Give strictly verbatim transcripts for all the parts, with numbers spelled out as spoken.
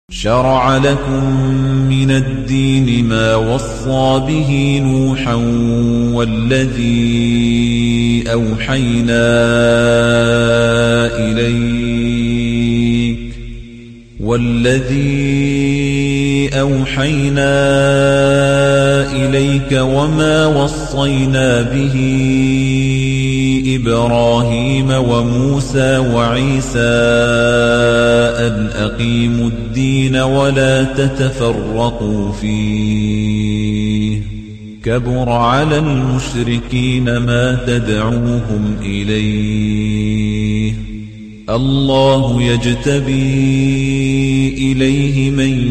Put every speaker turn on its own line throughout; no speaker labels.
شرع لكم من الدين ما وصى به نوحا والذي أوحينا إليك والذي أوحينا إليك وما وصينا به إبراهيم وموسى وعيسى أن أقيموا الدين ولا تتفرقوا فيه كبر على المشركين ما تدعوهم إليه الله يجتبي إليه من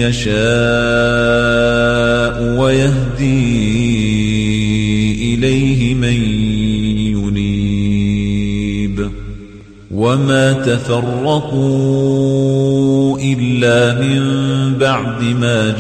يشاء ويهدي إليه من ينيب وما تفرقوا إلا من بعد ما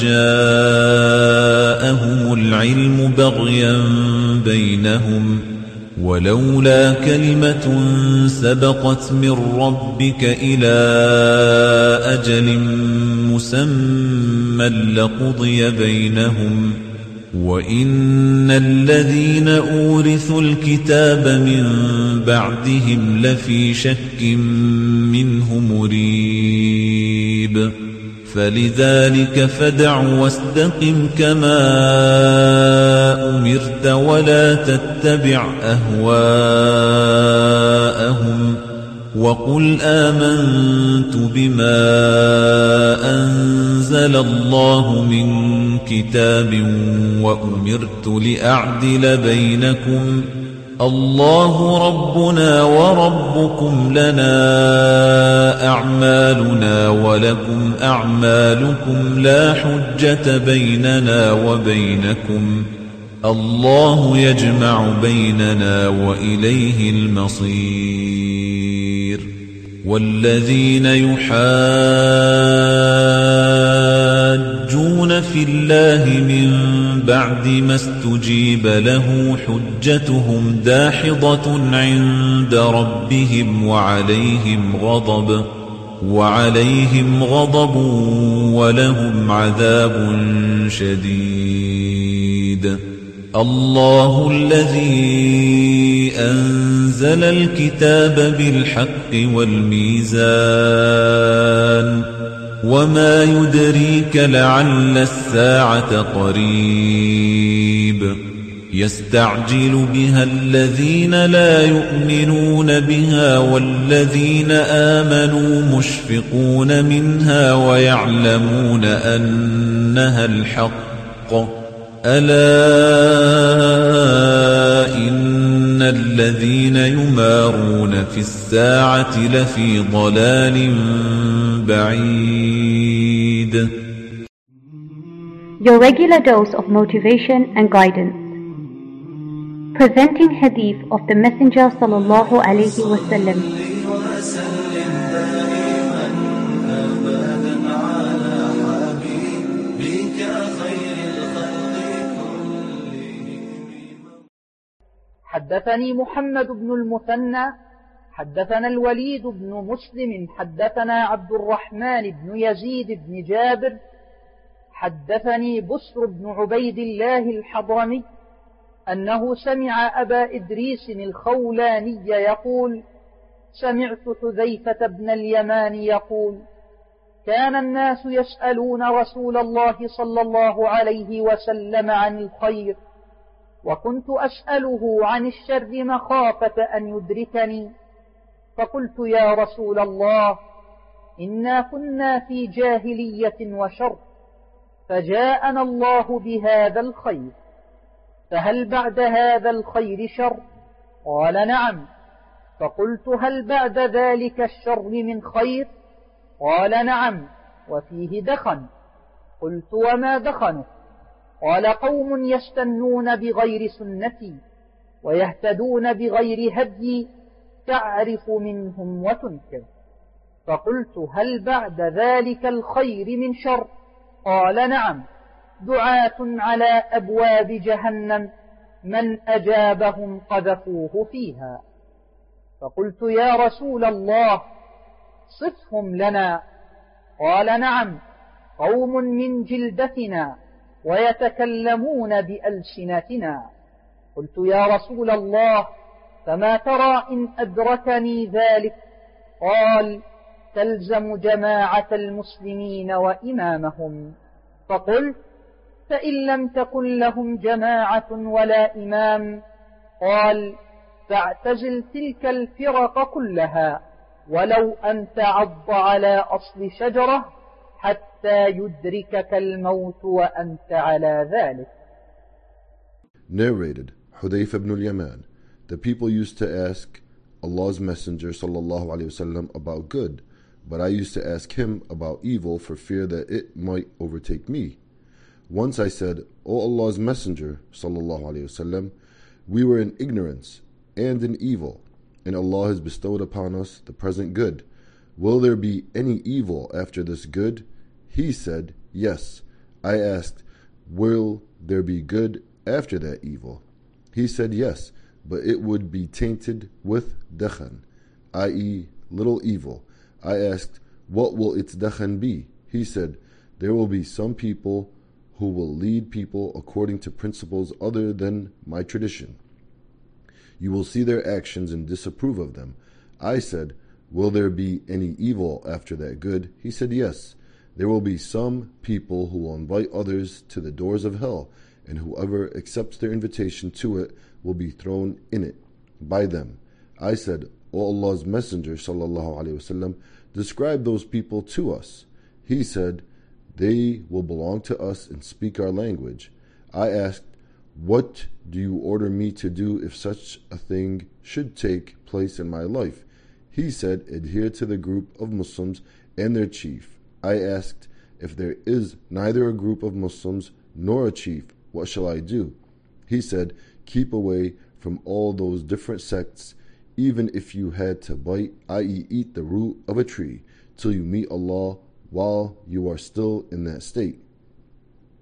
جاءهم العلم بغيا بينهم ولولا كلمة سبقت من ربك إلى أجل مسمى لقضي بينهم وإن الذين أورثوا الكتاب من بعدهم لفي شك منه مريب فلذلك فادع واستقم كما أمرت ولا تتبع أهواءهم وقل آمنت بما أنزل الله من كتاب وأمرت لأعدل بينكم الله ربنا وربكم لنا أعمالنا ولكم أعمالكم لا حجة بيننا وبينكم الله يجمع بيننا وإليه المصير والذين يحاجون في الله من بعد ما استجيب له حجتهم داحضة عند ربهم وعليهم غضب وعليهم غضب ولهم عذاب شديد الله الذي أنزل الكتاب بالحق والميزان وما يدريك لعل الساعة قريب يستعجل بها الذين لا يؤمنون بها والذين آمنوا مشفقون منها ويعلمون أنها الحق ألا إن الذين يمارون في الساعة لفي ضلال بعيد.
Your regular dose of motivation and guidance. Presenting hadith of the Messenger sallallahu alayhi wa sallam.
حدثني محمد بن المثنى حدثنا الوليد بن مسلم حدثنا عبد الرحمن بن يزيد بن جابر حدثني بسر بن عبيد الله الحضرمي أنه سمع أبا إدريس الخولاني يقول سمعت حذيفة بن اليمان يقول كان الناس يسألون رسول الله صلى الله عليه وسلم عن الخير وكنت أسأله عن الشر مخافة أن يدركني فقلت يا رسول الله إنا كنا في جاهلية وشر فجاءنا الله بهذا الخير فهل بعد هذا الخير شر؟ قال نعم. فقلت هل بعد ذلك الشر من خير؟ قال نعم وفيه دخن. قلت وما دخنه؟ قال قوم يستنون بغير سنتي ويهتدون بغير هدي تعرف منهم وتنكر. فقلت هل بعد ذلك الخير من شر؟ قال نعم دعاة على أبواب جهنم من أجابهم قذفوه فيها. فقلت يا رسول الله صفهم لنا. قال نعم، قوم من جلدتنا ويتكلمون بألسنتنا. قلت يا رسول الله فما ترى إن أدركني ذلك؟ قال تلزم جماعة المسلمين وإمامهم. فقلت فإن لم تكن لهم جماعة ولا إمام؟ قال فاعتزل تلك الفرق كلها ولو أن تعض على أصل شجرة حتى يدركك الموت وأنت على ذلك.
Narrated, Hudayf ibn al-Yaman, the people used to ask Allah's Messenger sallallahu alaihi wasallam about good, but I used to ask him about evil for fear that it might overtake me. Once I said, O Allah's Messenger sallallahu alaihi wasallam, we were in ignorance and in evil, and Allah has bestowed upon us the present good. Will there be any evil after this good? He said, yes. I asked, will there be good after that evil? He said, yes, but it would be tainted with dakhan, that is little evil. I asked, what will its dakhan be? He said, there will be some people who will lead people according to principles other than my tradition. You will see their actions and disapprove of them. I said, will there be any evil after that good? He said, yes. There will be some people who will invite others to the doors of hell, and whoever accepts their invitation to it will be thrown in it by them. I said, O Allah's Messenger sallallahu alaihi wasallam, describe those people to us. He said, they will belong to us and speak our language. I asked, what do you order me to do if such a thing should take place in my life? He said, adhere to the group of Muslims and their chief. I asked, if there is neither a group of Muslims nor a chief, what shall I do? He said, keep away from all those different sects, even if you had to bite, that is eat the root of a tree, till you meet Allah while you are still in that state.